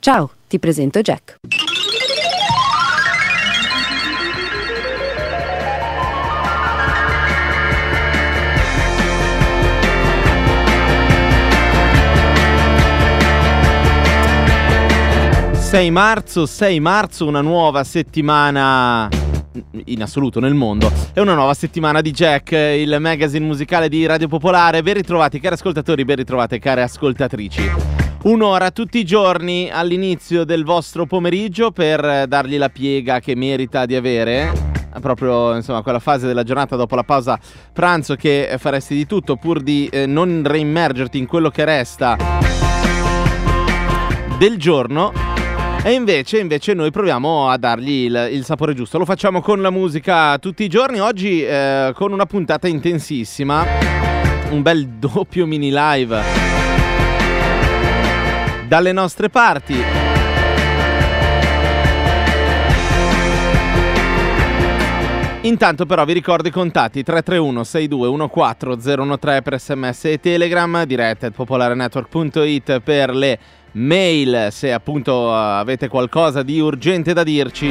Ciao, ti presento Jack. «6 marzo, una nuova settimana in assoluto nel mondo. È una nuova settimana di Jack, il magazine musicale di Radio Popolare. Ben ritrovati cari ascoltatori, ben ritrovate care ascoltatrici. Un'ora tutti i giorni all'inizio del vostro pomeriggio per dargli la piega che merita di avere. Proprio insomma quella fase della giornata dopo la pausa pranzo che faresti di tutto pur di non reimmergerti in quello che resta del giorno. E invece noi proviamo a dargli il sapore giusto. Lo facciamo con la musica tutti i giorni. Oggi con una puntata intensissima, un bel doppio mini live dalle nostre parti. Intanto però vi ricordo i contatti: 331 6214 013 per SMS e Telegram, diretta@popolarenetwork.it per le mail, se appunto avete qualcosa di urgente da dirci.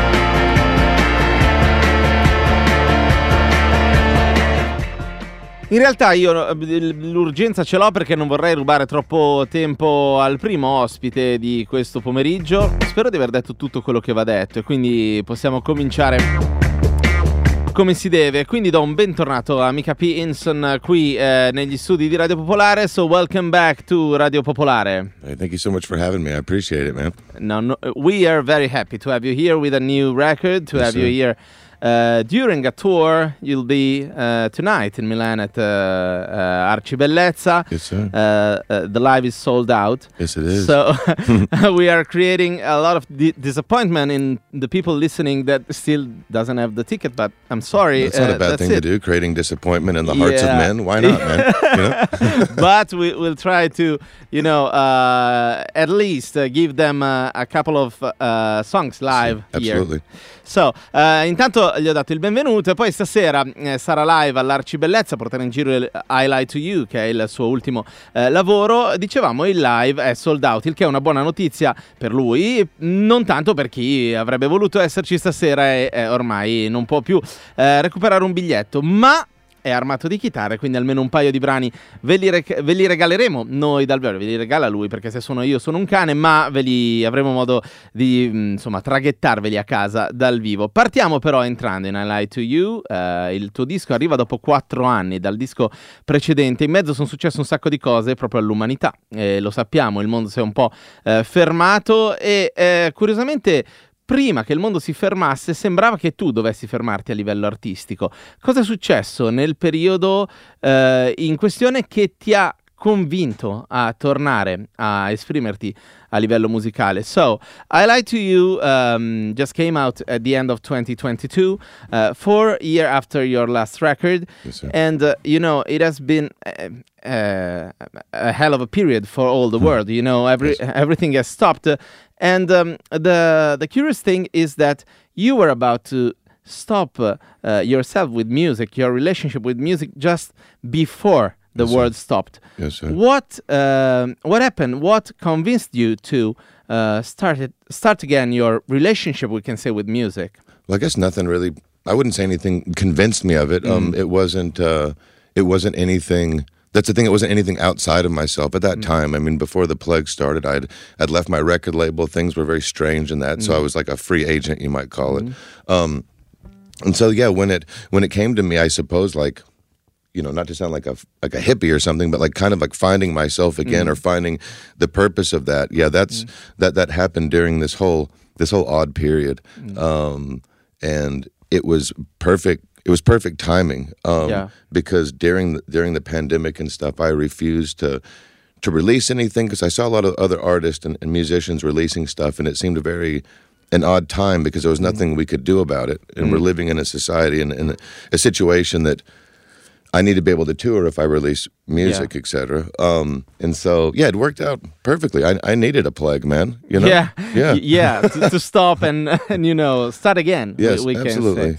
In realtà io l'urgenza ce l'ho perché non vorrei rubare troppo tempo al primo ospite di questo pomeriggio. Spero di aver detto tutto quello che va detto e quindi possiamo cominciare come si deve. Quindi do un bentornato a Mika P. Inson qui negli studi di Radio Popolare. So welcome back to Radio Popolare. Hey, thank you so much for having me. I appreciate it, man. No, we are very happy to have you here with a new record, to have you here during a tour. You'll be tonight in Milan at Arcibellezza. Yes, sir. The live is sold out. Yes, it is. So we are creating a lot of disappointment in the people listening that still doesn't have the ticket, but I'm sorry. That's not a bad thing to do, creating disappointment in the hearts of men. Why not, man? You know? But we'll try to, at least give them a couple of songs live here. Absolutely. So, intanto gli ho dato il benvenuto e poi stasera sarà live all'Arcibellezza, portare in giro il I Lie to You, che è il suo ultimo lavoro. Dicevamo, il live è sold out, il che è una buona notizia per lui, non tanto per chi avrebbe voluto esserci stasera e ormai non può più recuperare un biglietto, ma è armato di chitarre, quindi almeno un paio di brani ve li regaleremo noi dal vivo. Ve li regala lui, perché se sono io sono un cane, ma avremo modo di traghettarveli a casa dal vivo. Partiamo però entrando in I Lie to You. Il tuo disco arriva dopo 4 anni dal disco precedente. In mezzo sono successe un sacco di cose proprio all'umanità, lo sappiamo, il mondo si è un po' fermato e curiosamente prima che il mondo si fermasse sembrava che tu dovessi fermarti a livello artistico. Cosa è successo nel periodo in questione che ti ha convinto a tornare a esprimerti a livello musicale? So, I Lie to You just came out at the end of 2022, 4 years after your last record. Yes, sir. And it has been a hell of a period for all the world. Everything has stopped. And the curious thing is that you were about to stop yourself with music, your relationship with music, just before the world stopped. Yes, sir. What happened? What convinced you to start again your relationship, we can say, with music? Well, I guess nothing really. I wouldn't say anything convinced me of it. It wasn't anything. That's the thing. It wasn't anything outside of myself at that time. I mean, before the plague started, I'd left my record label. Things were very strange in that, so I was like a free agent, you might call it. And so, yeah, when it came to me, I suppose, like, not to sound like a hippie or something, but like kind of like finding myself again or finding the purpose of that. Yeah, that happened during this whole odd period, and it was perfect. It was perfect timing because during the pandemic and stuff, I refused to release anything because I saw a lot of other artists and musicians releasing stuff, and it seemed an odd time because there was nothing we could do about it, and we're living in a society and in a situation that I need to be able to tour if I release music, etc. And so, it worked out perfectly. I needed a plague, man. To stop and start again. Yes, we absolutely. Can say.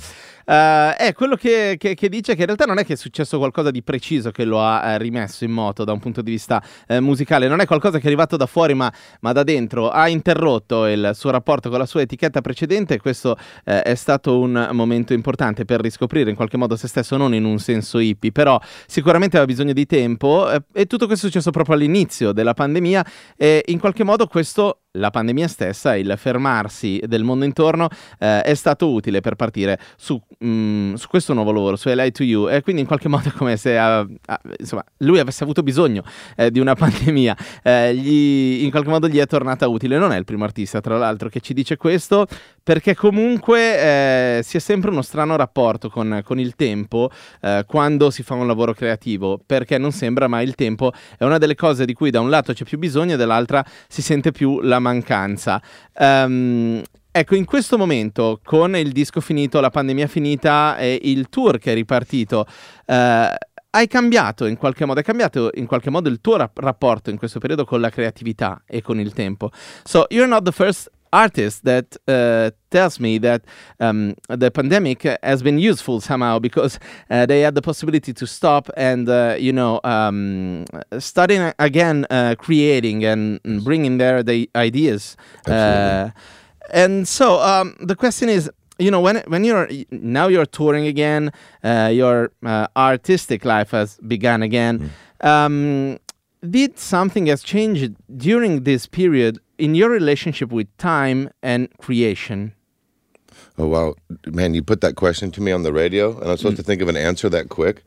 È quello che dice che in realtà non è che è successo qualcosa di preciso che lo ha rimesso in moto da un punto di vista musicale, non è qualcosa che è arrivato da fuori ma da dentro, ha interrotto il suo rapporto con la sua etichetta precedente e questo è stato un momento importante per riscoprire in qualche modo se stesso, non in un senso hippie, però sicuramente aveva bisogno di tempo e tutto questo è successo proprio all'inizio della pandemia e in qualche modo questo, la pandemia stessa, il fermarsi del mondo intorno è stato utile per partire su questo nuovo lavoro, su I Lie to You, e quindi in qualche modo è come se insomma, lui avesse avuto bisogno di una pandemia, in qualche modo gli è tornata utile. Non è il primo artista, tra l'altro, che ci dice questo, perché comunque si ha sempre uno strano rapporto con il tempo quando si fa un lavoro creativo, perché non sembra mai il tempo è una delle cose di cui da un lato c'è più bisogno e dall'altra si sente più la mancanza. Ecco, in questo momento, con il disco finito, la pandemia finita e il tour che è ripartito, hai cambiato in qualche modo il tuo rapporto in questo periodo con la creatività e con il tempo. So, you're not the first artist that tells me that the pandemic has been useful somehow because they had the possibility to stop and starting again creating and bringing their ideas. And so the question is, when you're touring again, your artistic life has begun again. Did something has changed during this period in your relationship with time and creation? Oh, wow. Man, you put that question to me on the radio, and I'm supposed to think of an answer that quick.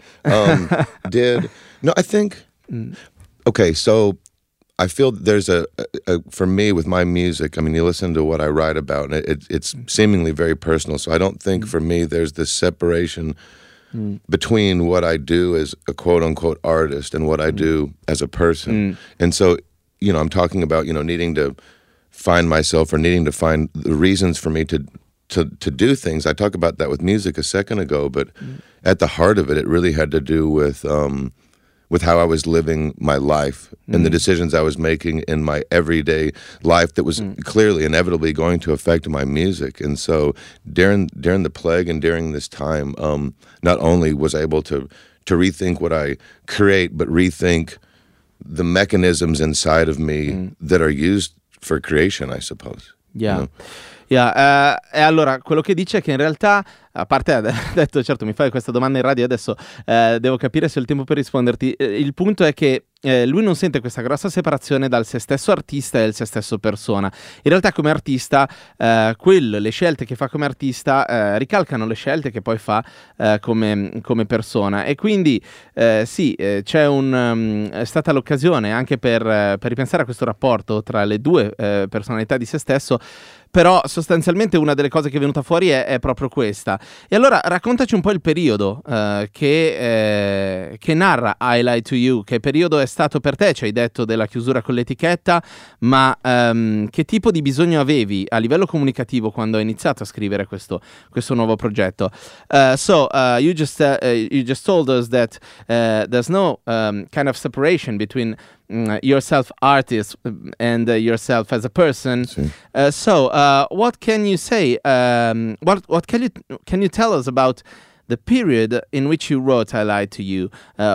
I think... Okay, so I feel there's for me, with my music, I mean, you listen to what I write about, and it's seemingly very personal, so I don't think for me there's this separation between what I do as a quote-unquote artist and what I do as a person. And so, I'm talking about, needing to find myself or needing to find the reasons for me to do things. I talked about that with music a second ago, but at the heart of it, it really had to do with how I was living my life and the decisions I was making in my everyday life that was clearly, inevitably going to affect my music. And so during the plague and during this time, not only was I able to rethink what I create, but rethink the mechanisms inside of me that are used for creation, I suppose. Yeah. Yeah, e allora quello che dice è che in realtà, a parte ha detto, certo mi fai questa domanda in radio adesso devo capire se ho il tempo per risponderti, il punto è che lui non sente questa grossa separazione dal se stesso artista e il se stesso persona. In realtà come artista le scelte che fa come artista ricalcano le scelte che poi fa come persona, e quindi sì, c'è è stata l'occasione anche per ripensare a questo rapporto tra le due personalità di se stesso. Però sostanzialmente una delle cose che è venuta fuori è proprio questa. E allora raccontaci un po' il periodo che narra I Lie to You. Che periodo è stato per te? Ci hai detto della chiusura con l'etichetta, ma che tipo di bisogno avevi a livello comunicativo quando hai iniziato a scrivere questo nuovo progetto? You just told us that there's no kind of separation between yourself artist and yourself as a person. Sí. What can you say? What can you tell us about the period in which you wrote I Lie to You?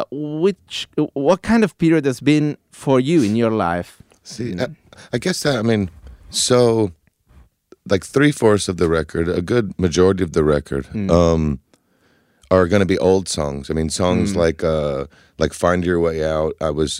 What kind of period has been for you in your life? See, I guess that, so like 3/4 of the record, a good majority of the record, are going to be old songs. Songs like Find Your Way Out. I was,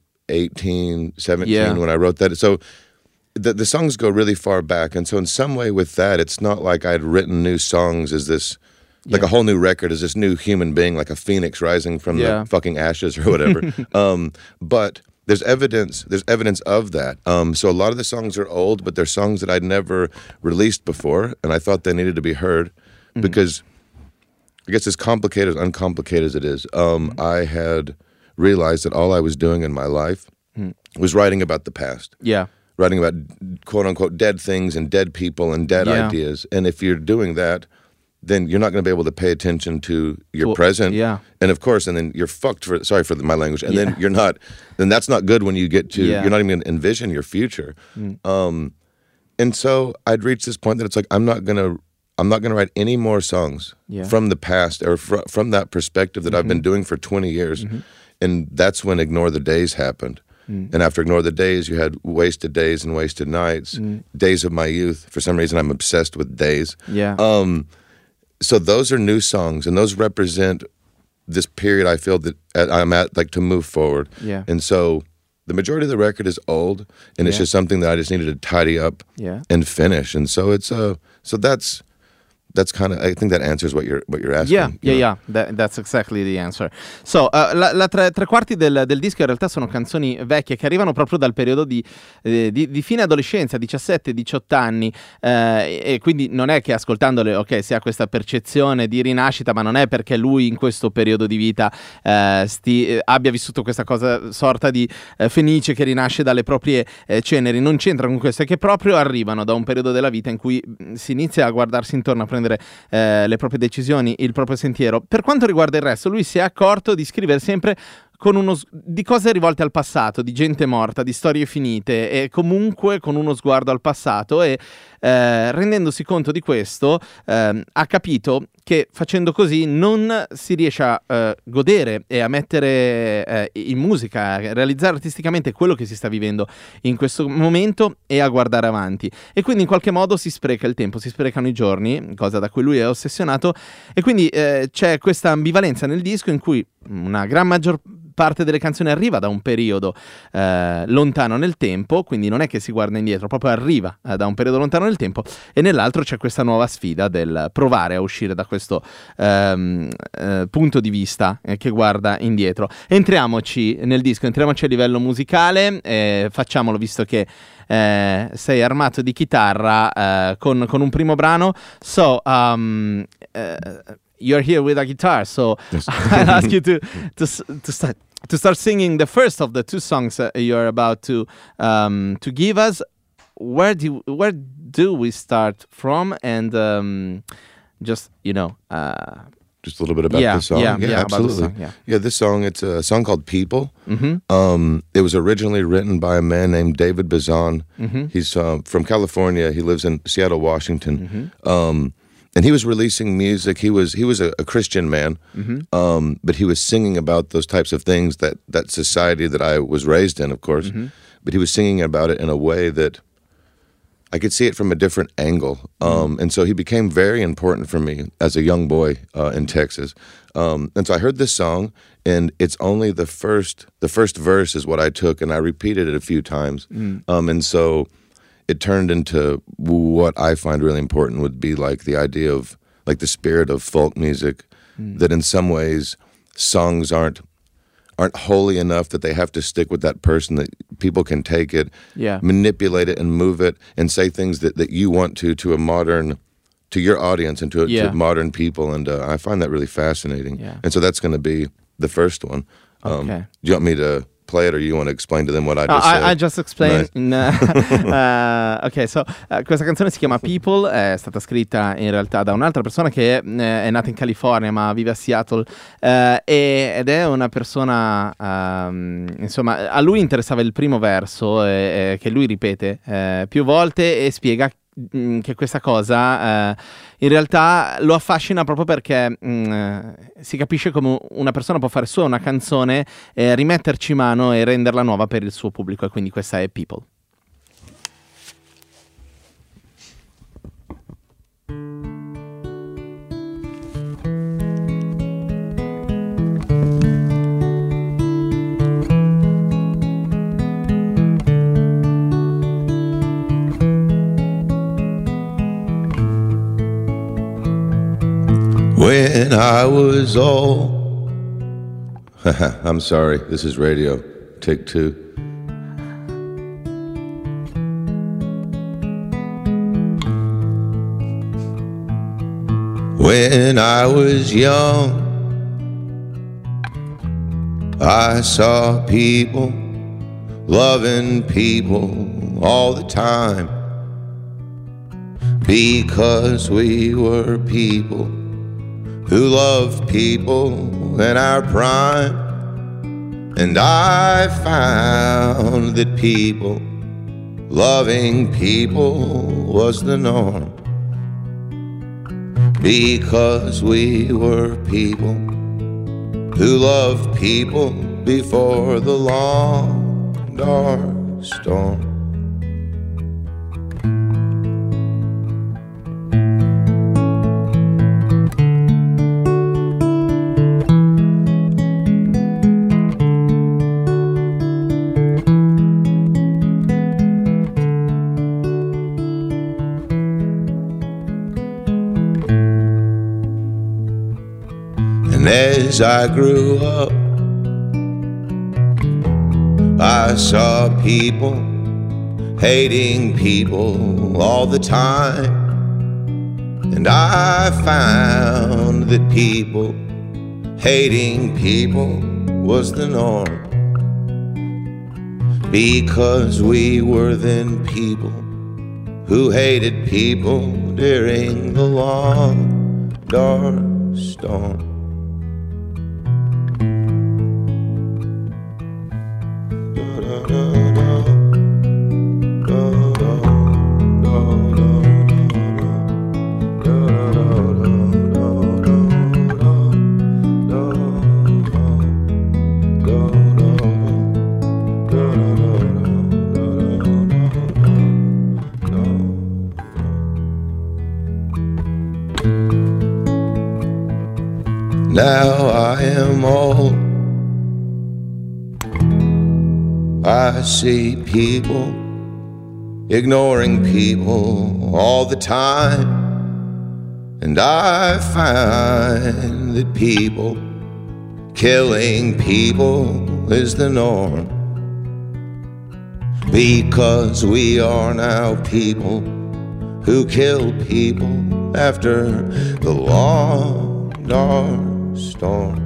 18, 17 when I wrote that. So the songs go really far back. And so in some way with that, it's not like I'd written new songs as this, like a whole new record, as this new human being, like a phoenix rising from the fucking ashes or whatever. But there's evidence of that. So a lot of the songs are old, but they're songs that I'd never released before. And I thought they needed to be heard because I guess as complicated, as uncomplicated as it is, I had realized that all I was doing in my life was writing about the past. Yeah. Writing about quote-unquote dead things and dead people and dead ideas. And if you're doing that, then you're not going to be able to pay attention to your present. Yeah. And of course, and then you're fucked sorry for my language. And then then that's not good when you get to, you're not even going to envision your future. And so I'd reached this point that it's like, I'm not going to I'm not going to write any more songs from the past or from that perspective that I've been doing for 20 years. And that's when Ignore the Days happened. And after Ignore the Days, you had Wasted Days and Wasted Nights, Days of My Youth. For some reason, I'm obsessed with days. Yeah. So those are new songs, and those represent this period I feel that I'm at, like, to move forward. Yeah. And so the majority of the record is old, and it's just something that I just needed to tidy up and finish. And so it's so that's kind of, I think that answers what you're asking. Yeah. That's exactly the answer. So, la tre quarti del disco in realtà sono canzoni vecchie che arrivano proprio dal periodo di fine adolescenza, 17-18 anni, e quindi non è che ascoltandole, ok, si ha questa percezione di rinascita, ma non è perché lui in questo periodo di vita abbia vissuto questa cosa, sorta di fenice che rinasce dalle proprie ceneri. Non c'entra con questo, è che proprio arrivano da un periodo della vita in cui si inizia a guardarsi intorno, a prendere le proprie decisioni, il proprio sentiero. Per quanto riguarda il resto, lui si è accorto di scrivere sempre con di cose rivolte al passato, di gente morta, di storie finite, e comunque con uno sguardo al passato, e rendendosi conto di questo ha capito che facendo così non si riesce a godere e a mettere in musica, a realizzare artisticamente quello che si sta vivendo in questo momento e a guardare avanti, e quindi in qualche modo si spreca il tempo, si sprecano i giorni, cosa da cui lui è ossessionato, e quindi c'è questa ambivalenza nel disco in cui una gran maggior parte delle canzoni arriva da un periodo lontano nel tempo, quindi non è che si guarda indietro, proprio arriva da un periodo lontano nel tempo, e nell'altro c'è questa nuova sfida del provare a uscire da questo punto di vista che guarda indietro. Entriamoci nel disco, entriamoci a livello musicale, facciamolo visto che sei armato di chitarra con un primo brano. So you're here with a guitar, so Yes. I'll ask you to start singing the first of the two songs you're about to give us. Where do we start from? And just Just a little bit about the song. Yeah, absolutely. about the song, Yeah, this song, it's a song called People. Mm-hmm. It was originally written by a man named David Bazan. Mm-hmm. He's from California. He lives in Seattle, Washington. Mm-hmm. And he was releasing music. He was a Christian man, but he was singing about those types of things that society that I was raised in, of course. Mm-hmm. But he was singing about it in a way that I could see it from a different angle. And so he became very important for me as a young boy in Texas. And so I heard this song, and it's only the first verse is what I took, and I repeated it a few times. And so it turned into what I find really important would be like the idea of like the spirit of folk music, that in some ways songs aren't holy enough that they have to stick with that person, that people can take it, manipulate it and move it and say things that you want to your audience and to modern people. And I find that really fascinating. Yeah. And so that's going to be the first one. Okay. Do you want me to play it, or you want to explain to them what I just said? I just explained. Nice. Ok, so questa canzone si chiama People, è stata scritta in realtà da un'altra persona che è nata in California ma vive a Seattle, ed è una persona, insomma, a lui interessava il primo verso che lui ripete più volte, e spiega che questa cosa in realtà lo affascina proprio perché si capisce come una persona può fare solo una canzone, rimetterci mano e renderla nuova per il suo pubblico, e quindi questa è People. When I was old, I'm sorry, this is radio, take two. When I was young, I saw people loving people all the time, because we were people who loved people in our prime. And I found that people loving people was the norm. because we were people who loved people before the long dark storm. And as I grew up, I saw people hating people all the time. And I found that people hating people was the norm, because we were then people who hated people during the long dark storm. Now I am old. I see people ignoring people all the time, and I find that people killing people is the norm, because we are now people who kill people after the long dark storm.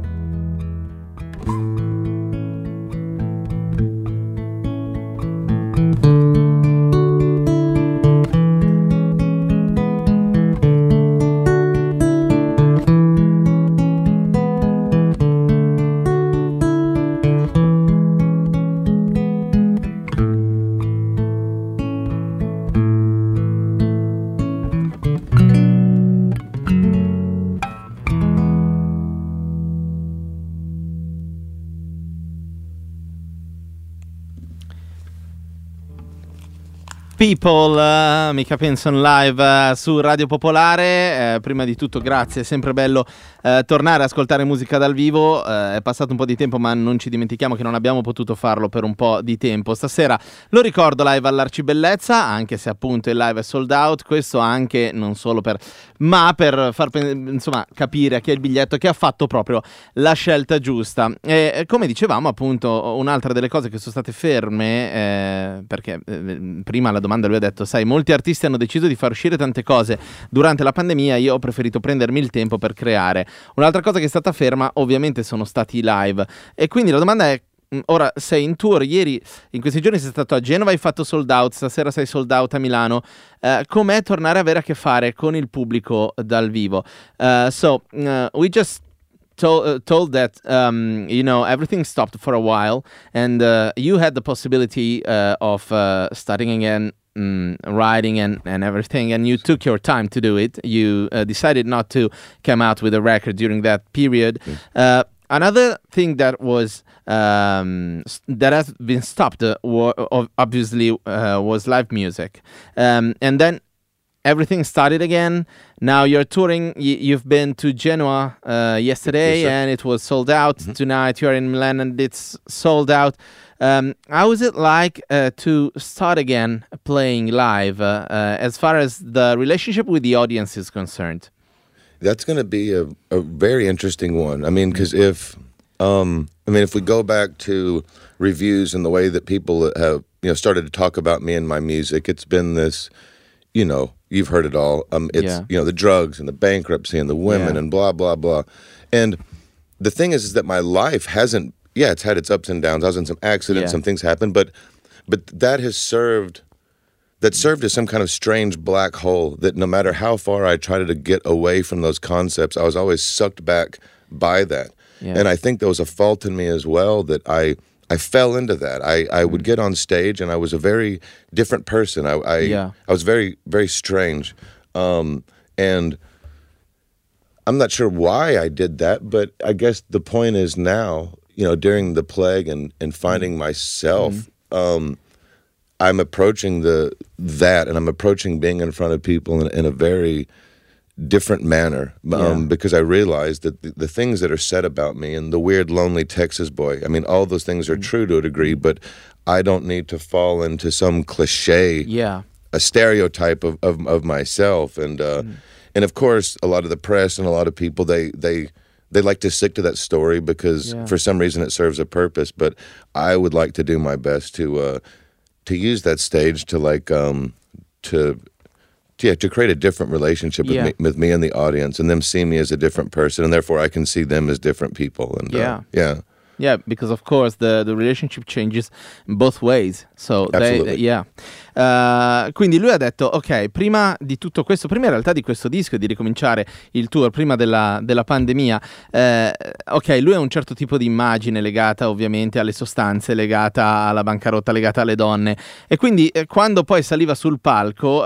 People, Mika Penson live su Radio Popolare. Prima di tutto grazie, è sempre bello tornare a ascoltare musica dal vivo. È passato un po' di tempo, ma non ci dimentichiamo che non abbiamo potuto farlo per un po' di tempo. Stasera lo ricordo live all'Arcibellezza, anche se appunto il live è sold out. Questo anche non solo per far insomma capire a chi è il biglietto, che ha fatto proprio la scelta giusta. E come dicevamo, appunto, un'altra delle cose che sono state ferme, perché prima la domanda lui ha detto: sai, molti artisti hanno deciso di far uscire tante cose durante la pandemia, io ho preferito prendermi il tempo per creare. Un'altra cosa che è stata ferma ovviamente sono stati i live, e quindi la domanda è: ora sei in tour, ieri in questi giorni sei stato a Genova, hai fatto sold out, stasera sei sold out a Milano. Com'è tornare a avere a che fare con il pubblico dal vivo? We just told that everything stopped for a while, and you had the possibility of starting again, writing and everything, and you took your time to do it. You decided not to come out with a record during that period. Another thing that was that has been stopped obviously was live music, and then everything started again. Now you're touring. You've been to Genoa yesterday, Yes, and it was sold out. Tonight you're in Milan, and it's sold out. How is it like to start again playing live, as far as the relationship with the audience is concerned? That's going to be a very interesting one. I mean, because if we go back to reviews and the way that people have started to talk about me and my music, it's been this, you've heard it all. It's the drugs and the bankruptcy and the women and blah blah blah. And the thing is that my life hasn't. Yeah, it's had its ups and downs. I was in some accidents, some things happened, but that has served. That served as some kind of strange black hole that no matter how far I tried to get away from those concepts, I was always sucked back by that. Yeah. And I think there was a fault in me as well that I fell into that. I would get on stage and I was a very different person. I was very, very strange. And I'm not sure why I did that, but I guess the point is now, during the plague and finding myself, I'm approaching that, and I'm approaching being in front of people in a very different manner, because I realized that the things that are said about me and the weird, lonely Texas boy, I mean, all those things are true to a degree, but I don't need to fall into some cliche, a stereotype of myself. And of course, a lot of the press and a lot of people, they like to stick to that story because for some reason it serves a purpose. But I would like to do my best to use that stage to to create a different relationship with me and the audience, and them see me as a different person, and therefore I can see them as different people. And Yeah, because of course the relationship changes in both ways. So quindi lui ha detto, ok, prima di tutto questo, prima in realtà di questo disco, di ricominciare il tour, prima della pandemia, ok, lui ha un certo tipo di immagine legata ovviamente alle sostanze, legata alla bancarotta, legata alle donne, e quindi quando poi saliva sul palco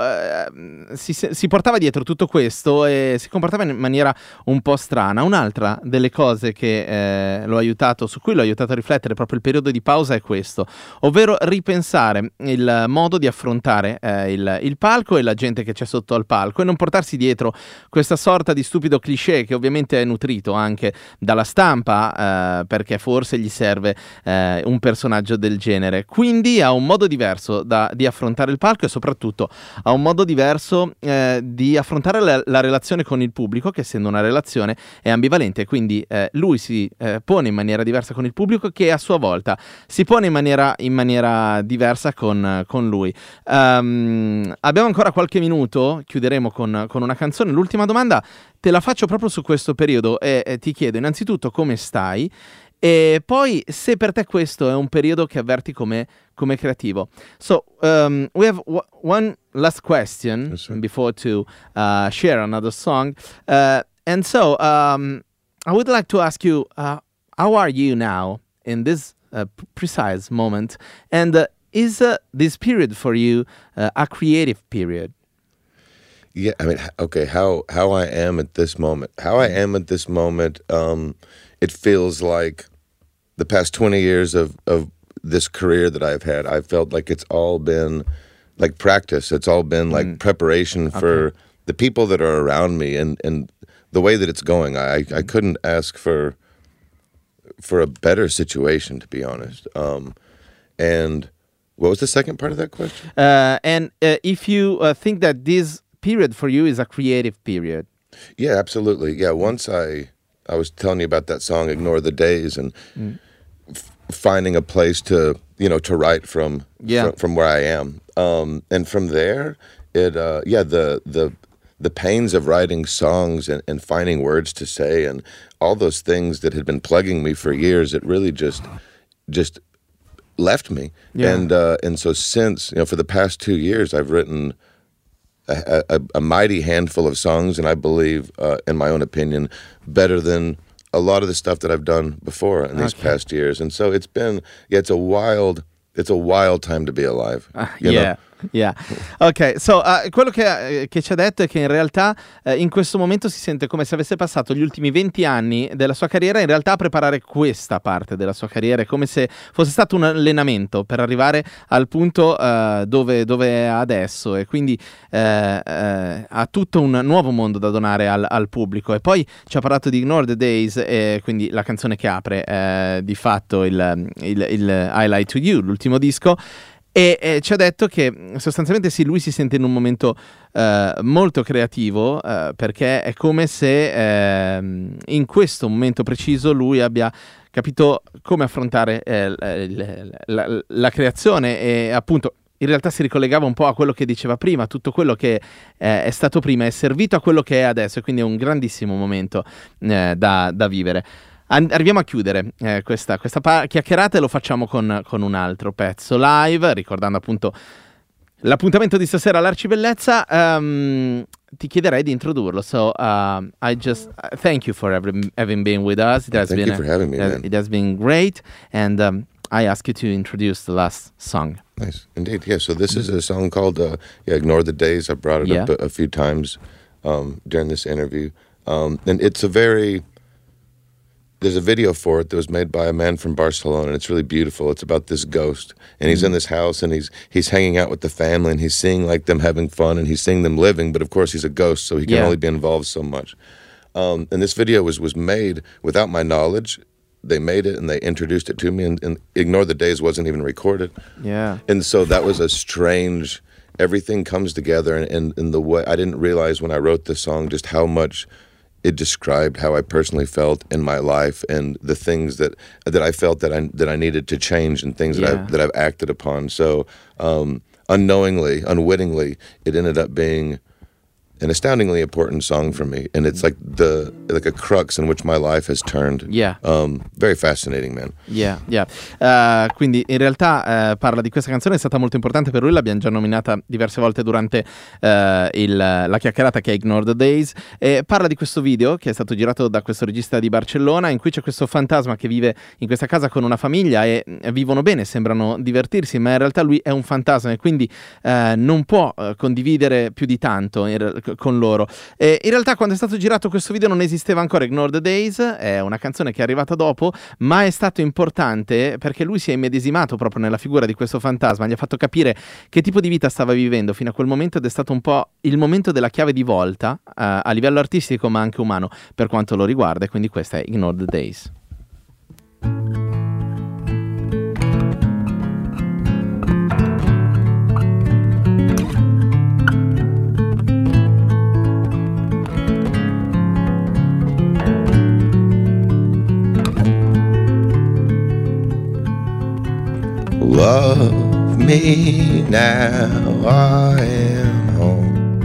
si portava dietro tutto questo e si comportava in maniera un po' strana. Un'altra delle cose che su cui l'ho aiutato a riflettere proprio il periodo di pausa è questo, ovvero ripensare il modo di affrontare il palco e la gente che c'è sotto al palco, e non portarsi dietro questa sorta di stupido cliché che ovviamente è nutrito anche dalla stampa, perché forse gli serve un personaggio del genere. Quindi ha un modo diverso di affrontare il palco, e soprattutto ha un modo diverso di affrontare la relazione con il pubblico, che essendo una relazione è ambivalente. Quindi lui si pone in maniera diversa con il pubblico, che a sua volta si pone in maniera diversa con lui. Abbiamo ancora qualche minuto, chiuderemo con una canzone. L'ultima domanda te la faccio proprio su questo periodo e ti chiedo innanzitutto come stai, e poi se per te questo è un periodo che avverti come creativo. So we have one last question before to share another song, and so I would like to ask you, how are you now in this precise moment, and is this period for you a creative period? Yeah, I mean, okay, how I am at this moment. How I am at this moment, it feels like the past 20 years of this career that I've had, I felt like it's all been like practice. It's all been like preparation for the people that are around me and the way that it's going. I couldn't ask for a better situation, to be honest. And what was the second part of that question? And if you think that this period for you is a creative period. Yeah, absolutely. Yeah, once I was telling you about that song, Ignore the Days, and finding a place to write from where I am. And from there, the pains of writing songs and finding words to say and all those things that had been plaguing me for years, it really just left me. And so since, for the past 2 years, I've written a mighty handful of songs, and I believe, in my own opinion, better than a lot of the stuff that I've done before in these past years. And so it's been, it's a wild time to be alive. You know? Yeah. Ok, so quello che ci ha detto è che in realtà in questo momento si sente come se avesse passato gli ultimi 20 anni della sua carriera in realtà a preparare questa parte della sua carriera. È come se fosse stato un allenamento per arrivare al punto dove è adesso, e quindi ha tutto un nuovo mondo da donare al pubblico. E poi ci ha parlato di Ignore the Days, quindi la canzone che apre di fatto il I Lie to You, l'ultimo disco. E ci ha detto che sostanzialmente sì, lui si sente in un momento molto creativo, perché è come se in questo momento preciso lui abbia capito come affrontare la creazione, e appunto in realtà si ricollegava un po' a quello che diceva prima. Tutto quello che è stato prima è servito a quello che è adesso, e quindi è un grandissimo momento da vivere. Arriviamo a chiudere questa chiacchierata, e lo facciamo con un altro pezzo live, ricordando appunto l'appuntamento di stasera all'Arcibellezza. Ti chiederei di introdurlo. So I just thank you for having been with us. Thank you for having me, man. It has been great, and I ask you to introduce the last song. Nice, indeed. Yeah, so this is a song called Ignore the Days. I brought it up a few times during this interview. And it's there's a video for it that was made by a man from Barcelona, and it's really beautiful. It's about this ghost, and he's in this house, and he's hanging out with the family, and he's seeing like them having fun, and he's seeing them living, but of course he's a ghost, so he can only be involved so much. And this video was made without my knowledge. They made it, and they introduced it to me, and Ignore the Days wasn't even recorded. Yeah. And so that was a strange, everything comes together, and in the way, I didn't realize when I wrote this song just how much it described how I personally felt in my life and the things that I felt that I needed to change and things that I've acted upon. So unknowingly, unwittingly, it ended up being an astoundingly important song for me, and it's like a crux in which my life has turned. Very fascinating, man. Quindi in realtà parla di questa canzone, è stata molto importante per lui, l'abbiamo già nominata diverse volte durante la chiacchierata, che è Ignore the Days, e parla di questo video che è stato girato da questo regista di Barcellona, in cui c'è questo fantasma che vive in questa casa con una famiglia e vivono bene, sembrano divertirsi, ma in realtà lui è un fantasma e quindi non può condividere più di tanto con loro. E in realtà quando è stato girato questo video non esisteva ancora Ignore the Days, è una canzone che è arrivata dopo, ma è stato importante perché lui si è immedesimato proprio nella figura di questo fantasma, gli ha fatto capire che tipo di vita stava vivendo fino a quel momento, ed è stato un po' il momento della chiave di volta a livello artistico ma anche umano per quanto lo riguarda, e quindi questa è Ignore the Days. Love me now, I am home.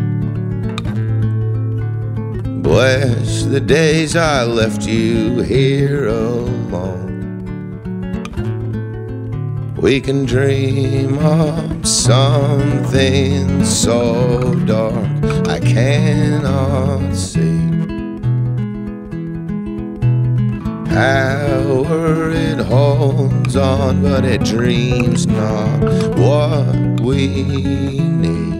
Bless the days I left you here alone. We can dream of something so dark I cannot see. Power it holds on, but it dreams not what we need.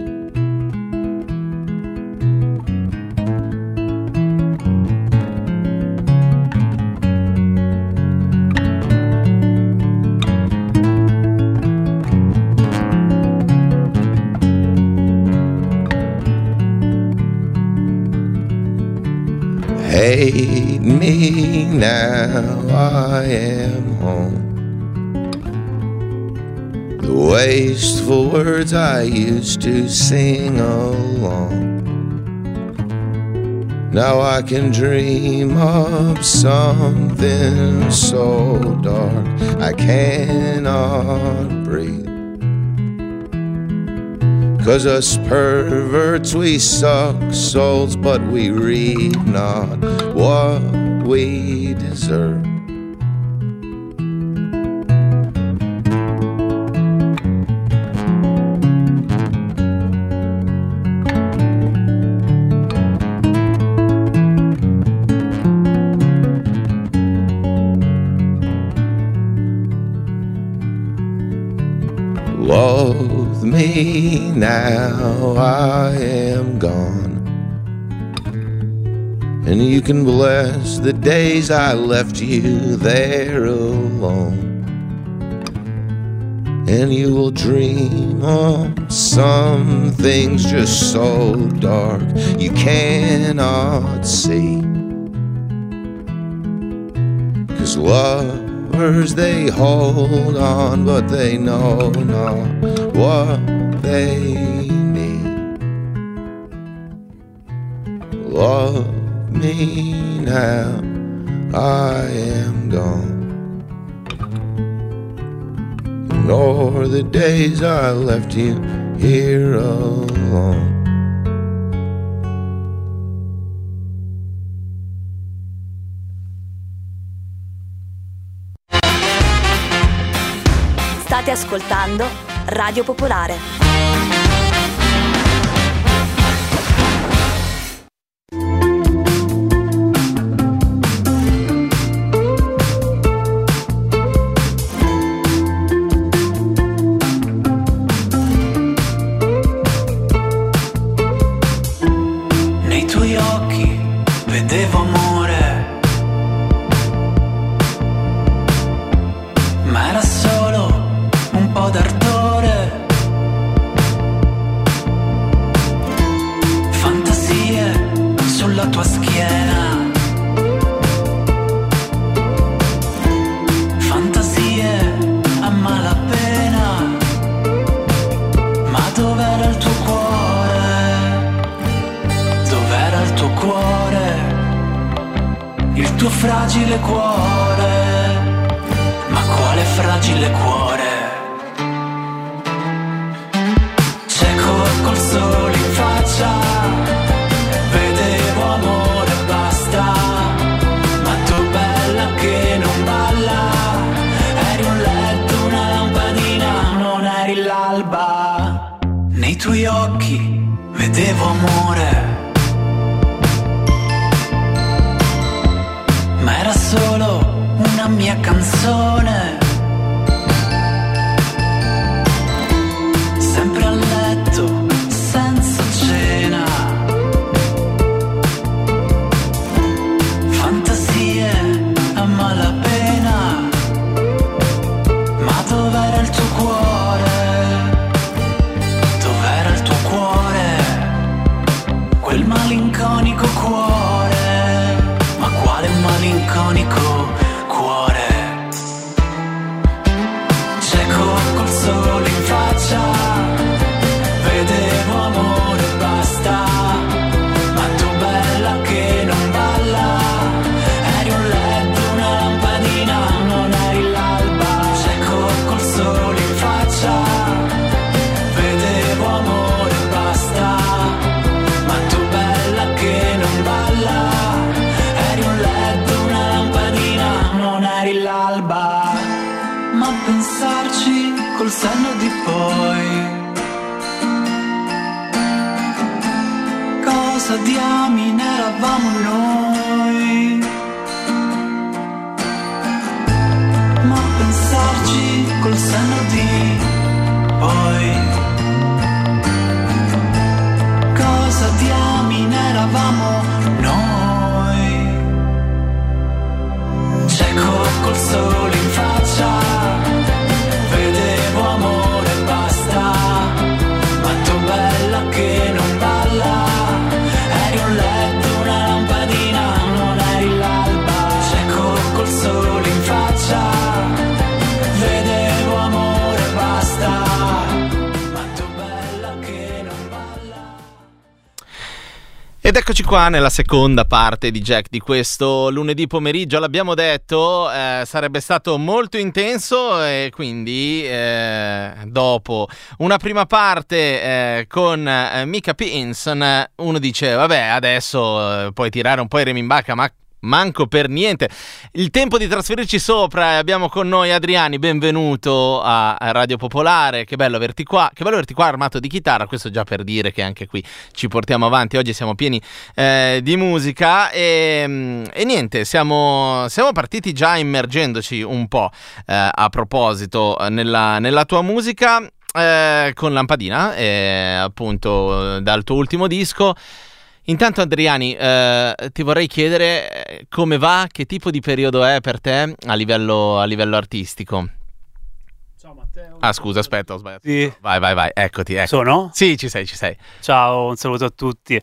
Hate me now, I am home. The wasteful words I used to sing along, now I can dream of something so dark I cannot breathe. 'Cause us perverts, we suck souls, but we reap not what we deserve. Love me now, I am gone, and you can bless the days I left you there alone, and you will dream of some things just so dark you cannot see. 'Cause lovers, they hold on, but they know not what they need. Love me now, I am gone. Ignore the days I left you here alone. State ascoltando Radio Popolare. Nei tuoi occhi vedevo amore, ma era solo un po' d'ardore. Fantasie sulla tua schiena, fantasie a malapena, ma dov'era il tuo cuore? Dov'era il tuo cuore? Il tuo fragile cuore, ma quale fragile cuore? Cieco col sole in faccia, vedevo amore e basta, ma tu bella che non balla, eri un letto, una lampadina, non eri l'alba. Nei tuoi occhi vedevo amore, ma era solo una mia canzone. Sempre a letto, senza cena, fantasie a malapena, ma dov'era il tuo cuore? Dov'era il tuo cuore? Quel malinconico cuore, ma quale malinconico cuore? Cieco col sole in faccia, vedevo amore e basta, ma tu bella che non balla, eri un letto, una lampadina, non eri l'alba. Cieco col sole in faccia, vedevo amore e basta, ma tu bella che non balla, eri un letto, una lampadina, non eri l'alba. Ma pensarci col senno di poi, cosa diamine eravamo noi. Ma pensarci col senno di poi, cosa diamine eravamo noi. Cieco col sole in faccia, vedevo amore e basta, ma tu bella che non balla, eri un letto, una lampadina, non eri l'alba. Cieco col sole in faccia, vedevo amore e basta, ma tu bella che non balla. Ed eccoci qua nella seconda parte di Jack di questo lunedì pomeriggio. L'abbiamo detto, sarebbe stato molto intenso, e quindi dopo una prima parte con Mika Pinson, uno dice vabbè, adesso puoi tirare un po' i remi in barca, ma manco per niente. Il tempo di trasferirci sopra. Abbiamo con noi Adriani, benvenuto a Radio Popolare. Che bello averti qua, armato di chitarra. Questo già per dire che anche qui ci portiamo avanti. Oggi siamo pieni di musica e niente, siamo partiti già immergendoci un po' a proposito nella tua musica con Lampadina, appunto dal tuo ultimo disco. Intanto Adriani, ti vorrei chiedere come va, che tipo di periodo è per te a livello artistico? Ciao Matteo. Ah scusa, aspetta, ho sbagliato. Sì. Vai, eccoti. Sono? Sì, ci sei. Ciao, un saluto a tutti.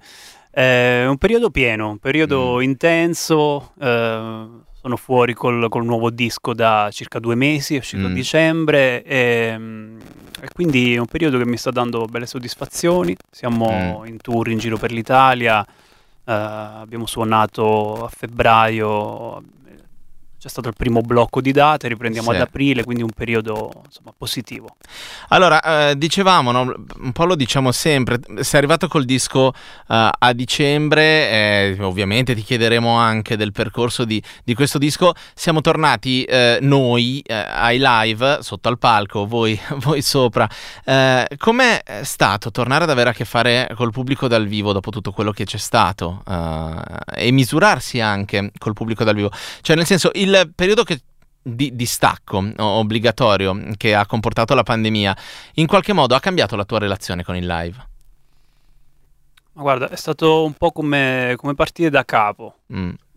Un periodo pieno, un periodo intenso. Sono fuori col nuovo disco da circa 2 mesi, è uscito a dicembre e quindi è un periodo che mi sta dando belle soddisfazioni. Siamo in tour in giro per l'Italia, abbiamo suonato a febbraio, c'è stato il primo blocco di date, riprendiamo ad aprile, quindi un periodo insomma positivo. Allora, dicevamo, no? Un po' lo diciamo sempre, sei arrivato col disco a dicembre, ovviamente ti chiederemo anche del percorso di questo disco. Siamo tornati noi ai live, sotto al palco, voi sopra. Com'è stato tornare ad avere a che fare col pubblico dal vivo dopo tutto quello che c'è stato e misurarsi anche col pubblico dal vivo? Cioè, nel senso, il periodo di stacco obbligatorio che ha comportato la pandemia in qualche modo ha cambiato la tua relazione con il live? Ma guarda, è stato un po' come partire da capo.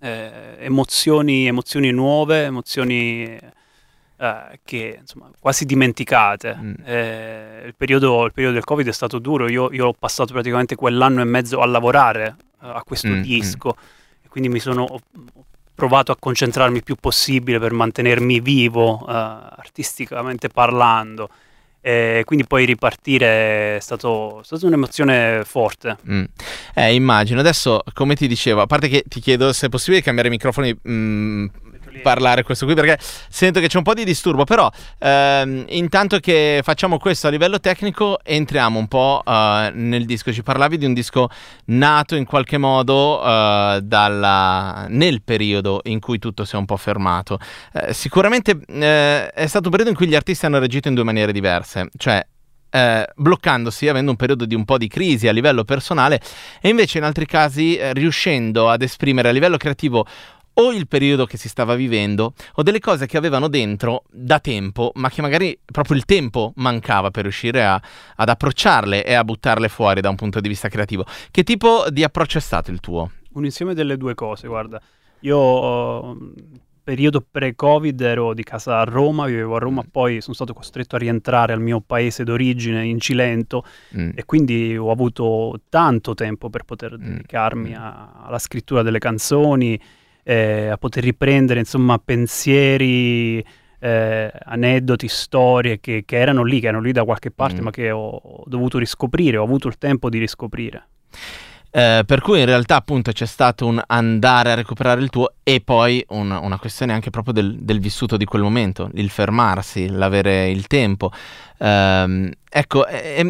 emozioni nuove, emozioni che insomma quasi dimenticate. Il periodo del Covid è stato duro, io ho passato praticamente quell'anno e mezzo a lavorare a questo disco, e quindi ho provato a concentrarmi il più possibile per mantenermi vivo, artisticamente parlando. Quindi poi ripartire è stato un'emozione forte. Immagino. Adesso, come ti dicevo, a parte che ti chiedo se è possibile cambiare microfoni, parlare questo qui, perché sento che c'è un po' di disturbo, però intanto che facciamo questo a livello tecnico entriamo un po' nel disco. Ci parlavi di un disco nato in qualche modo nel periodo in cui tutto si è un po' fermato. Sicuramente è stato un periodo in cui gli artisti hanno reagito in due maniere diverse, cioè bloccandosi, avendo un periodo di un po' di crisi a livello personale, e invece in altri casi riuscendo ad esprimere a livello creativo o il periodo che si stava vivendo, o delle cose che avevano dentro da tempo, ma che magari proprio il tempo mancava per riuscire ad approcciarle e a buttarle fuori da un punto di vista creativo. Che tipo di approccio è stato il tuo? Un insieme delle due cose, guarda. Io, periodo pre-Covid, ero di casa a Roma, vivevo a Roma, poi sono stato costretto a rientrare al mio paese d'origine, in Cilento, e quindi ho avuto tanto tempo per poter dedicarmi alla scrittura delle canzoni, a poter riprendere insomma pensieri, aneddoti, storie che erano lì da qualche parte, ma che ho dovuto riscoprire, ho avuto il tempo di riscoprire. Per cui in realtà appunto c'è stato un andare a recuperare il tuo, e poi una questione anche proprio del vissuto di quel momento, il fermarsi, l'avere il tempo. Ecco,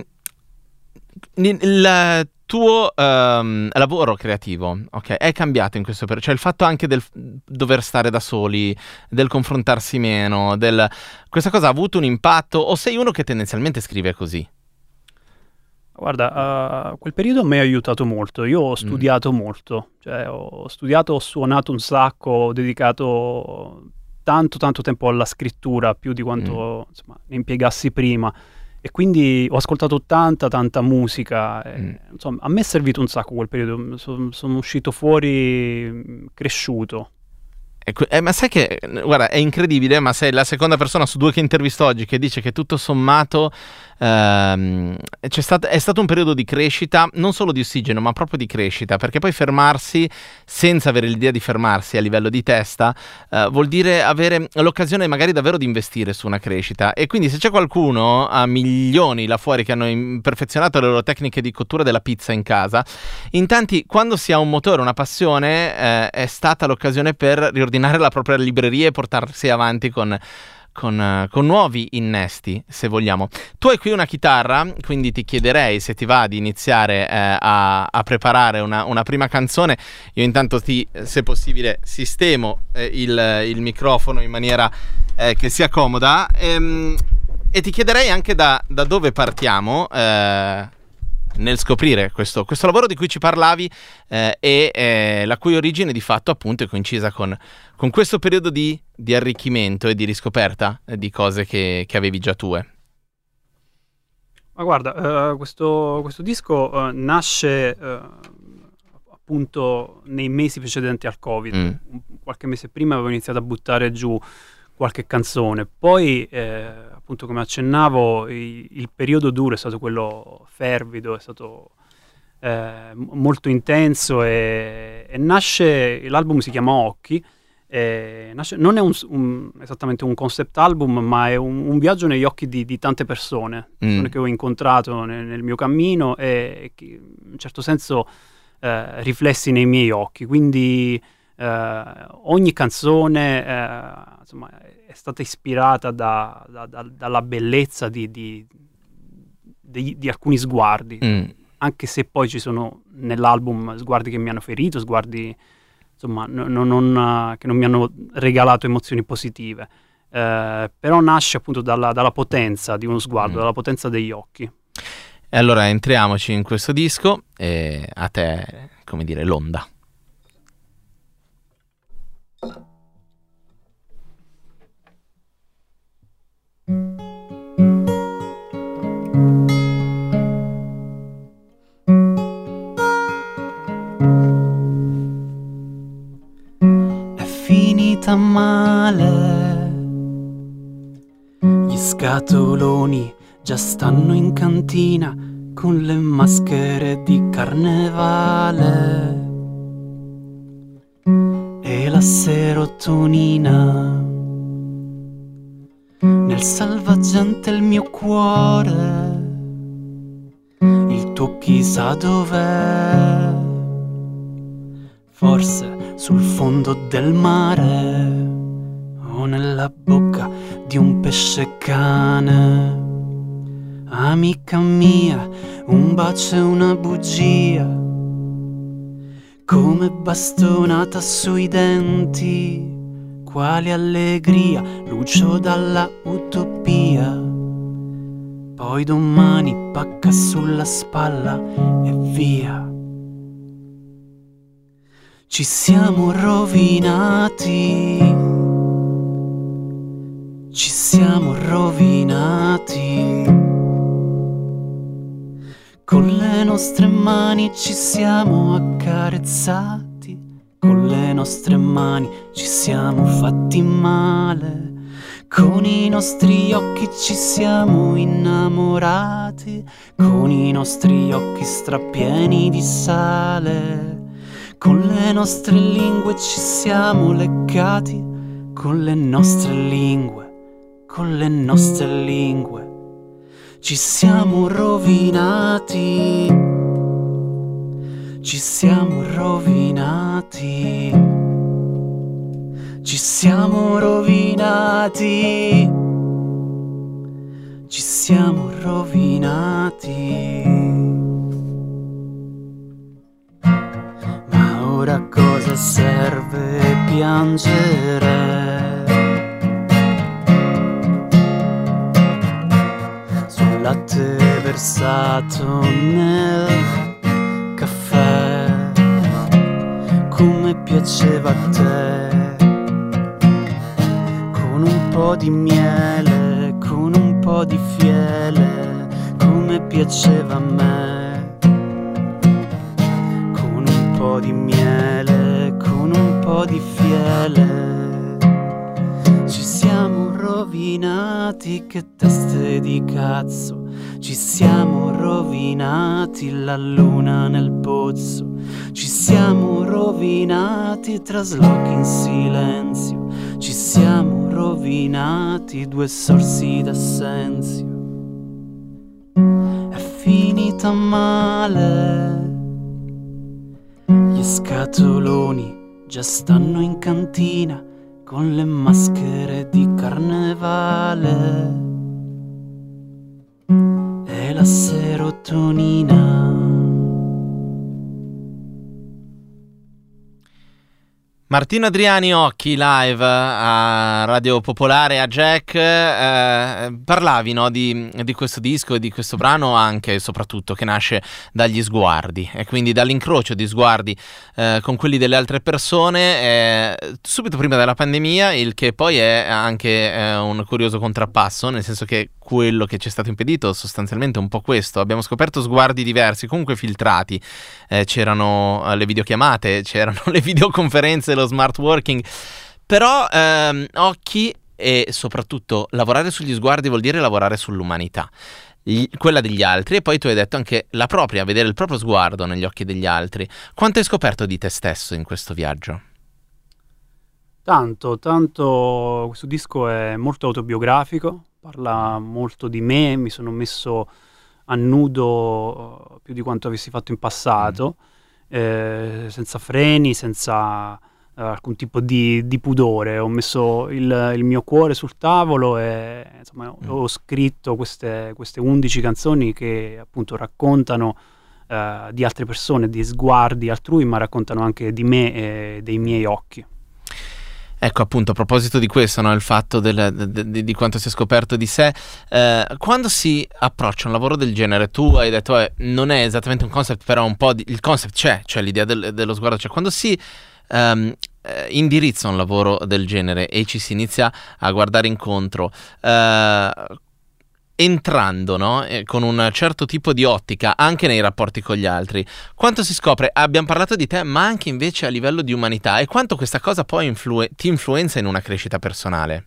il tuo lavoro creativo, ok, è cambiato in questo periodo, cioè il fatto anche del dover stare da soli, del confrontarsi meno, questa cosa ha avuto un impatto, o sei uno che tendenzialmente scrive così? Guarda, quel periodo mi ha aiutato molto. Io ho studiato molto, cioè ho studiato, ho suonato un sacco, ho dedicato tanto tempo alla scrittura, più di quanto insomma, ne impiegassi prima. E quindi ho ascoltato tanta musica, insomma, a me è servito un sacco quel periodo, sono uscito fuori cresciuto. Ma sai che, guarda, è incredibile, ma sei la seconda persona su 2 che intervisto oggi che dice che tutto sommato è stato un periodo di crescita, non solo di ossigeno, ma proprio di crescita, perché poi fermarsi senza avere l'idea di fermarsi a livello di testa vuol dire avere l'occasione magari davvero di investire su una crescita. E quindi se c'è qualcuno, a milioni là fuori, che hanno perfezionato le loro tecniche di cottura della pizza in casa, in tanti, quando si ha un motore, una passione, è stata l'occasione per riordinare la propria libreria e portarsi avanti con nuovi innesti, se vogliamo. Tu hai qui una chitarra, quindi ti chiederei, se ti va, di iniziare a preparare una prima canzone. Io intanto se possibile, sistemo il microfono in maniera che sia comoda, e ti chiederei anche da dove partiamo nel scoprire questo lavoro di cui ci parlavi, e la cui origine di fatto appunto è coincisa con questo periodo di arricchimento e di riscoperta di cose che avevi già tue. Ma guarda, questo disco nasce appunto nei mesi precedenti al Covid. Qualche mese prima avevo iniziato a buttare giù qualche canzone, poi appunto, come accennavo, il periodo duro è stato quello fervido, è stato molto intenso, e nasce, l'album si chiama Occhi, non è esattamente un concept album, ma è un viaggio negli occhi di tante persone che ho incontrato nel mio cammino, e che in un certo senso riflessi nei miei occhi. Quindi ogni canzone insomma, è stata ispirata dalla bellezza di alcuni sguardi, anche se poi ci sono nell'album sguardi che mi hanno ferito, sguardi insomma che non mi hanno regalato emozioni positive, però nasce appunto dalla potenza di uno sguardo, dalla potenza degli occhi. E allora entriamoci in questo disco, e a te, come dire, l'onda. finita male. Gli scatoloni già stanno in cantina con le maschere di carnevale e la serotonina nel salvagente il mio cuore, il tuo chissà dov'è, forse sul fondo del mare o nella bocca di un pesce cane. Amica mia, un bacio e una bugia, come bastonata sui denti. Quale allegria, lucio dalla utopia. Poi domani pacca sulla spalla e via. Ci siamo rovinati. Ci siamo rovinati. Con le nostre mani ci siamo accarezzati. Con le nostre mani ci siamo fatti male. Con i nostri occhi ci siamo innamorati. Con i nostri occhi strapieni di sale. Con le nostre lingue ci siamo leccati. Con le nostre lingue, con le nostre lingue ci siamo rovinati. Ci siamo rovinati. Ci siamo rovinati. Ci siamo rovinati. Ma ora cosa serve piangere? Sul latte versato nel caffè, come piaceva a te, con un po' di miele, con un po' di fiele, come piaceva a me, con un po' di miele, con un po' di fiele. Ci siamo rovinati, che teste di cazzo. Ci siamo rovinati, la luna nel pozzo. Ci siamo rovinati, traslochi in silenzio. Ci siamo rovinati, due sorsi d'assenzio. È finita male. Gli scatoloni già stanno in cantina con le maschere di carnevale e la serotonina. Martino Adriani, Occhi, live a Radio Popolare, a Jack. Parlavi, no, di questo disco e di questo brano anche e soprattutto che nasce dagli sguardi e quindi dall'incrocio di sguardi con quelli delle altre persone subito prima della pandemia, il che poi è anche un curioso contrappasso, nel senso che quello che ci è stato impedito sostanzialmente è un po' questo. Abbiamo scoperto sguardi diversi, comunque filtrati, c'erano le videochiamate, c'erano le videoconferenze, lo smart working, però occhi e soprattutto lavorare sugli sguardi vuol dire lavorare sull'umanità, quella degli altri, e poi tu hai detto anche la propria, vedere il proprio sguardo negli occhi degli altri. Quanto hai scoperto di te stesso in questo viaggio? Tanto, questo disco è molto autobiografico, parla molto di me, mi sono messo a nudo più di quanto avessi fatto in passato, senza freni, senza alcun tipo di pudore. Ho messo il mio cuore sul tavolo e insomma ho scritto queste 11 canzoni che appunto raccontano di altre persone, di sguardi altrui, ma raccontano anche di me e dei miei occhi. Ecco, appunto, a proposito di questo, no, il fatto di quanto si è scoperto di sé, quando si approccia un lavoro del genere, tu hai detto non è esattamente un concept, però un po' il concept c'è, cioè l'idea dello sguardo c'è. Quando si indirizza un lavoro del genere e ci si inizia a guardare incontro, entrando, no? Con un certo tipo di ottica anche nei rapporti con gli altri, quanto si scopre, abbiamo parlato di te, ma anche invece a livello di umanità, e quanto questa cosa poi ti influenza in una crescita personale?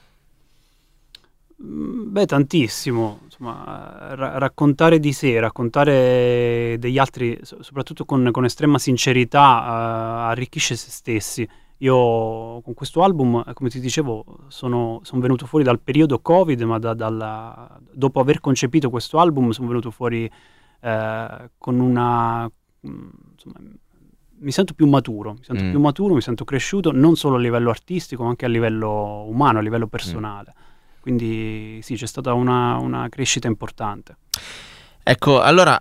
Beh, tantissimo. Insomma, raccontare di sé, raccontare degli altri, soprattutto con estrema sincerità, arricchisce se stessi. Io con questo album, come ti dicevo, sono venuto fuori dal periodo Covid, ma dopo aver concepito questo album sono venuto fuori con una... insomma, mi sento più maturo, mi sento cresciuto, non solo a livello artistico, ma anche a livello umano, a livello personale. Quindi sì, c'è stata una crescita importante. Ecco, allora,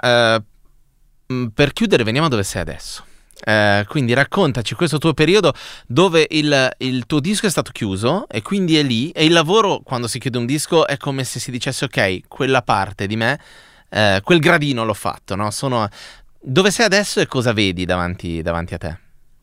per chiudere, veniamo dove sei adesso. Quindi raccontaci questo tuo periodo dove il tuo disco è stato chiuso e quindi è lì, e il lavoro, quando si chiude un disco, è come se si dicesse ok, quella parte di me, quel gradino l'ho fatto, no? Dove sei adesso e cosa vedi davanti a te?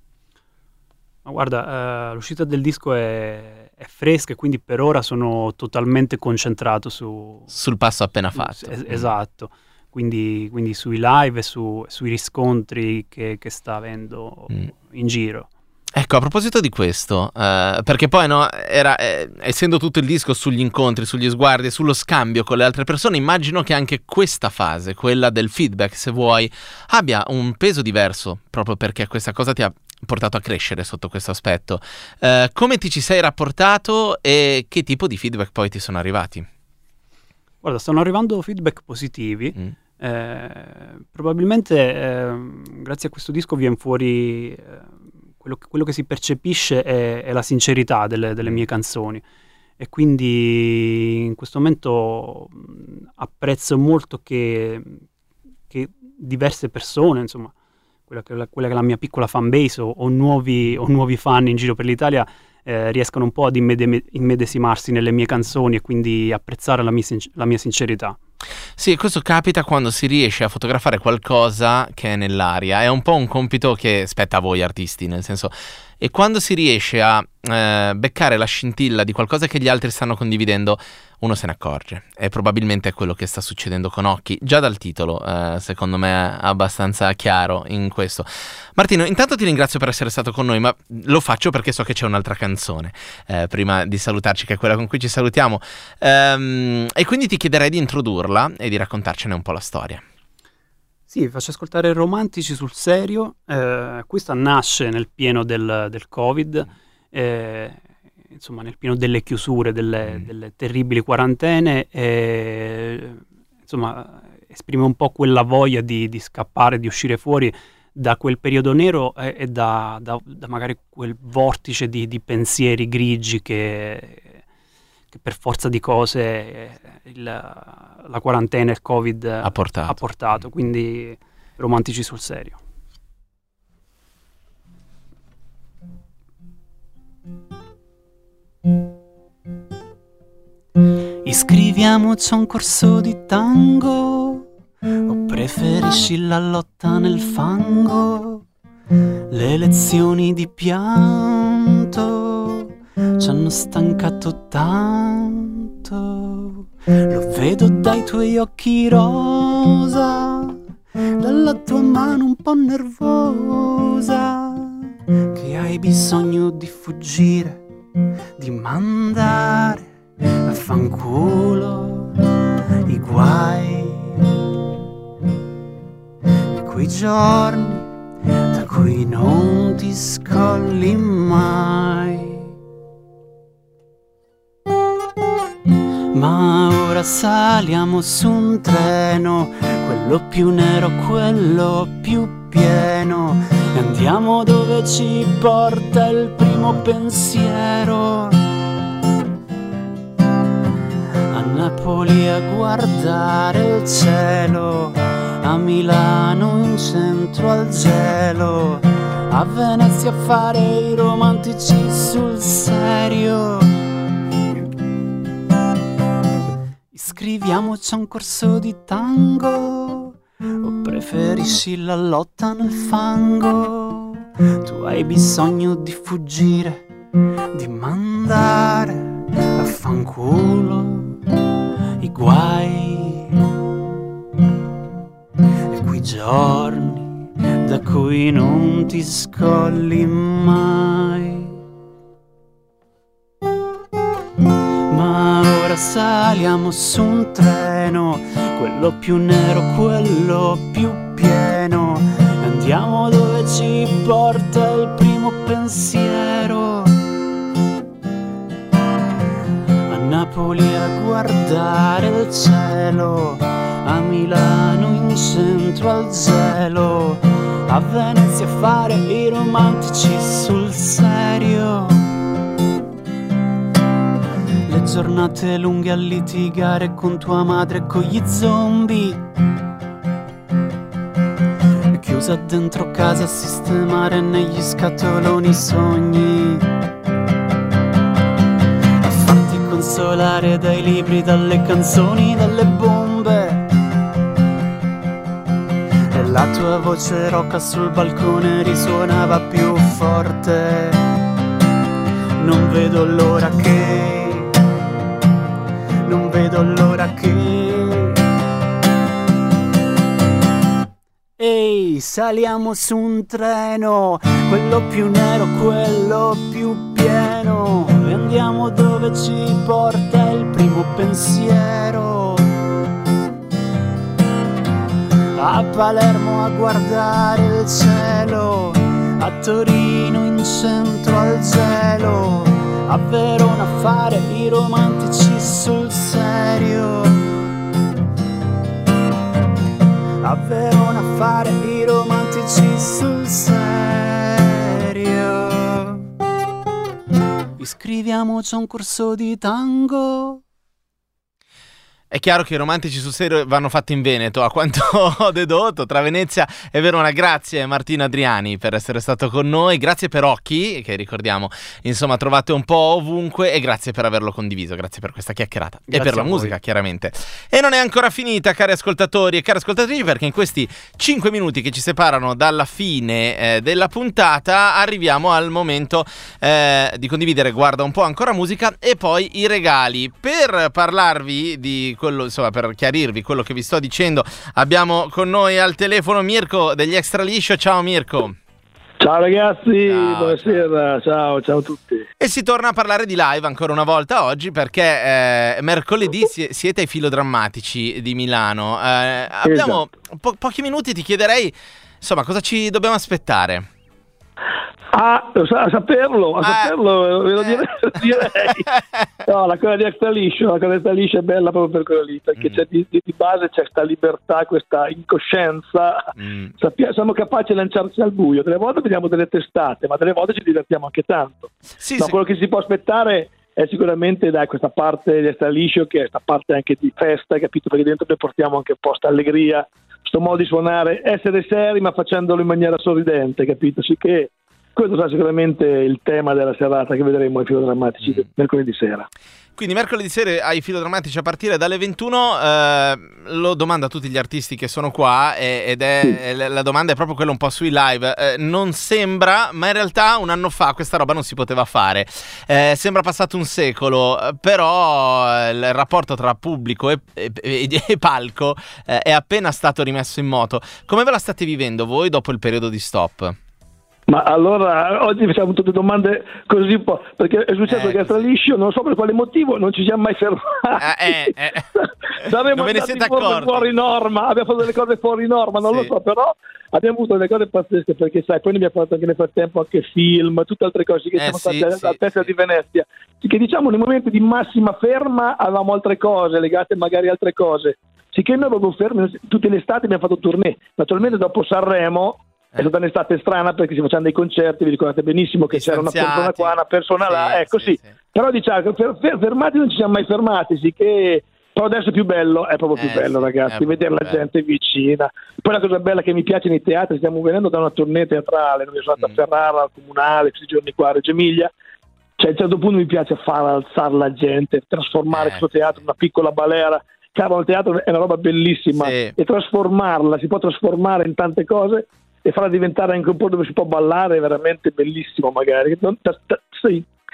Ma guarda, l'uscita del disco è fresca e quindi per ora sono totalmente concentrato sul passo appena fatto. Esatto. Quindi sui live e sui riscontri che sta avendo in giro. Ecco, a proposito di questo, perché poi no, essendo tutto il disco sugli incontri, sugli sguardi, sullo scambio con le altre persone, immagino che anche questa fase, quella del feedback, se vuoi, abbia un peso diverso, proprio perché questa cosa ti ha portato a crescere sotto questo aspetto. Come ti ci sei rapportato e che tipo di feedback poi ti sono arrivati? Guarda, stanno arrivando feedback positivi. Probabilmente grazie a questo disco viene fuori quello che si percepisce è la sincerità delle mie canzoni, e quindi in questo momento apprezzo molto che diverse persone, insomma, quella che è la mia piccola fan base o nuovi fan in giro per l'Italia, riescano un po' ad immedesimarsi nelle mie canzoni e quindi apprezzare la mia sincerità. Sì, questo capita quando si riesce a fotografare qualcosa che è nell'aria. È un po' un compito che spetta a voi artisti, nel senso, e quando si riesce a beccare la scintilla di qualcosa che gli altri stanno condividendo, uno se ne accorge, e probabilmente è quello che sta succedendo con Occhi, già dal titolo, secondo me è abbastanza chiaro in questo. Martino, intanto ti ringrazio per essere stato con noi, ma lo faccio perché so che c'è un'altra canzone prima di salutarci, che è quella con cui ci salutiamo, e quindi ti chiederei di introdurla e di raccontarcene un po' la storia. Sì, faccio ascoltare Romantici sul serio. Questa nasce nel pieno del Covid, insomma nel pieno delle chiusure, delle terribili quarantene, insomma esprime un po' quella voglia di scappare, di uscire fuori da quel periodo nero e da magari quel vortice di pensieri grigi che per forza di cose la quarantena e il Covid ha portato. Quindi Romantici sul serio. Iscriviamoci a un corso di tango, o preferisci la lotta nel fango? Le lezioni di pianto ci hanno stancato tanto. Lo vedo dai tuoi occhi rosa, dalla tua mano un po' nervosa, che hai bisogno di fuggire, di mandare a fanculo i guai e quei giorni da cui non ti scolli mai. Ma ora saliamo su un treno, quello più nero, quello più pieno, e andiamo dove ci porta il primo pensiero. A Napoli a guardare il cielo, a Milano in centro al gelo, a Venezia a fare i romantici sul serio. Iscriviamoci a un corso di tango, o preferisci la lotta nel fango? Tu hai bisogno di fuggire, di mandare a fanculo i guai e quei giorni da cui non ti scolli mai. Ma ora saliamo su un treno, quello più nero, quello più pieno, e andiamo dove ci porta il primo pensiero. A Napoli a guardare il cielo, a Milano in centro al gelo, a Venezia a fare i romantici sul serio. Le giornate lunghe a litigare con tua madre e con gli zombie, chiusa dentro casa a sistemare negli scatoloni i sogni, a farti consolare dai libri, dalle canzoni, dalle bombe, e la tua voce roca sul balcone risuonava più forte. Non vedo l'ora che, non vedo l'ora che. Ehi, saliamo su un treno, quello più nero, quello più pieno, e andiamo dove ci porta il primo pensiero. A Palermo a guardare il cielo, a Torino in centro al gelo, a Verona a fare i romantici sul serio, a Verona a fare i romantici sul serio. Iscriviamoci a un corso di tango. È chiaro che i romantici sul serio vanno fatti in Veneto, a quanto ho dedotto, tra Venezia e Verona. Grazie Martino Adriani per essere stato con noi, grazie per Occhi, che ricordiamo, insomma, trovate un po' ovunque, e grazie per averlo condiviso, grazie per questa chiacchierata. Grazie, e per la musica, chiaramente. E non è ancora finita, cari ascoltatori e cari ascoltatrici, perché in questi 5 minuti che ci separano dalla fine della puntata arriviamo al momento di condividere, guarda un po', ancora musica e poi i regali. Per parlarvi di quello, insomma, per chiarirvi quello che vi sto dicendo, abbiamo con noi al telefono Mirko degli Extra Liscio. Ciao Mirko. Ciao ragazzi, ciao, buonasera, ciao a tutti. E si torna a parlare di live ancora una volta oggi, perché mercoledì siete ai Filodrammatici di Milano. Abbiamo pochi minuti, ti chiederei, insomma, cosa ci dobbiamo aspettare? A saperlo, ve lo direi. No, la cosa di Extra Liscio è bella proprio per quello lì, perché c'è di base c'è questa libertà, questa incoscienza, siamo capaci di lanciarci al buio. Delle volte vediamo delle testate, ma delle volte ci divertiamo anche tanto. Sì, no, quello che si può aspettare è sicuramente questa parte di Extra Liscio, che è questa parte anche di festa, capito? Perché dentro noi portiamo anche un po' sta allegria, questo modo di suonare, essere seri ma facendolo in maniera sorridente, capito? Sì, che questo sarà sicuramente il tema della serata che vedremo ai Filodrammatici mercoledì sera. Quindi mercoledì sera ai Filodrammatici a partire dalle 21, lo domando a tutti gli artisti che sono qua, ed è la domanda è proprio quella un po' sui live. Non sembra, ma in realtà un anno fa questa roba non si poteva fare. Sembra passato un secolo, però il rapporto tra pubblico e palco è appena stato rimesso in moto. Come ve la state vivendo voi dopo il periodo di stop? Ma allora oggi facciamo tutte domande così un po', perché è successo che a Extra Liscio, non so per quale motivo, non ci siamo mai fermati. Non ve ne siete accorti? Fuori norma, abbiamo fatto delle cose fuori norma, non lo so, però abbiamo avuto delle cose pazzesche, perché sai, poi ne abbiamo fatto anche nel frattempo anche film, tutte altre cose che siamo stati al Festival di Venezia, che diciamo nei momenti di massima ferma avevamo altre cose legate magari a altre cose, sicché noi proprio fermi tutte le estati abbiamo fatto tournée. Naturalmente dopo Sanremo è stata un'estate strana, perché si facevano dei concerti, vi ricordate benissimo che c'era una persona qua, una persona là, ecco sì. Però diciamo fermati non ci siamo mai fermati, sì, che però adesso è più bello, è proprio più bello, ragazzi, vedere la gente vicina. Poi la cosa bella che mi piace nei teatri, stiamo venendo da una tournée teatrale, dove sono andato a Ferrara, al Comunale, questi giorni qua a Reggio Emilia, cioè a un certo punto mi piace far alzare la gente, trasformare questo teatro in una piccola balera. Cavolo, il teatro è una roba bellissima, e trasformarla, si può trasformare in tante cose e farla diventare anche un po' dove si può ballare, è veramente bellissimo magari. Sì.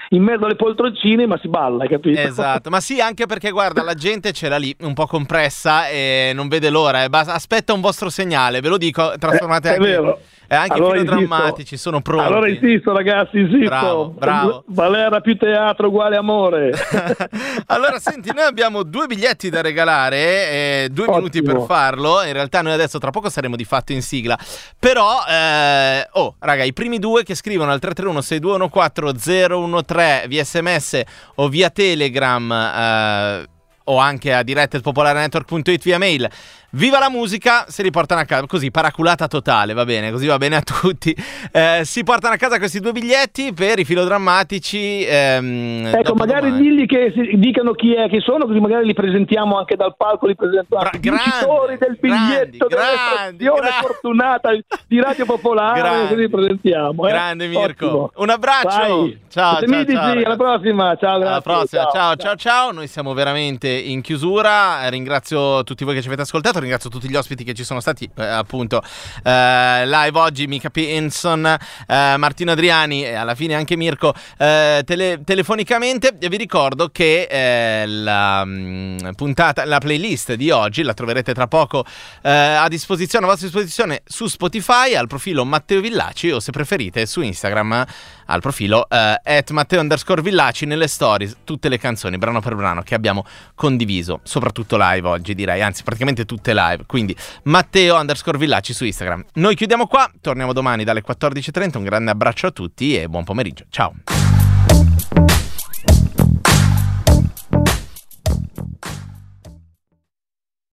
in mezzo alle poltroncine, ma si balla, hai capito? Esatto, ma sì, anche perché guarda, la gente ce l'ha lì un po' compressa e non vede l'ora, aspetta un vostro segnale, ve lo dico, trasformate anche... vero. Anche allora i filodrammatici sono pronti. Allora insisto, ragazzi, insisto. Bravo. Valera più teatro uguale amore. Allora, senti, noi abbiamo 2 biglietti da regalare, 2 minuti per farlo. In realtà noi adesso tra poco saremo di fatto in sigla. Però, raga, i primi 2 che scrivono al 331-6214-013 via SMS o via Telegram o anche a diretta@popolarenetwork.it via mail. Viva la musica, si riportano a casa, così paraculata totale, va bene, così va bene a tutti. Si portano a casa questi 2 biglietti per i filodrammatici. Ecco, magari digli che dicano chi sono, così magari li presentiamo anche dal palco, li presentiamo i vincitori del biglietto della fortunata di Radio Popolare, così li presentiamo. Grande Mirko, ottimo. Un abbraccio. Vai. Ciao, alla prossima. Ciao, grazie. Alla prossima, ciao. Noi siamo veramente in chiusura. Ringrazio tutti voi che ci avete ascoltato. Ringrazio tutti gli ospiti che ci sono stati appunto live oggi, Mika Pinson, Martino Adriani e alla fine anche Mirko telefonicamente. Vi ricordo che la playlist di oggi la troverete tra poco a vostra disposizione su Spotify al profilo Matteo Villaci, o se preferite su Instagram al profilo @Matteo_Villaci, nelle stories tutte le canzoni brano per brano che abbiamo condiviso, soprattutto live oggi, direi, anzi praticamente tutte live, quindi Matteo_Villaci su Instagram. Noi chiudiamo qua, torniamo domani dalle 14:30, un grande abbraccio a tutti e buon pomeriggio, ciao.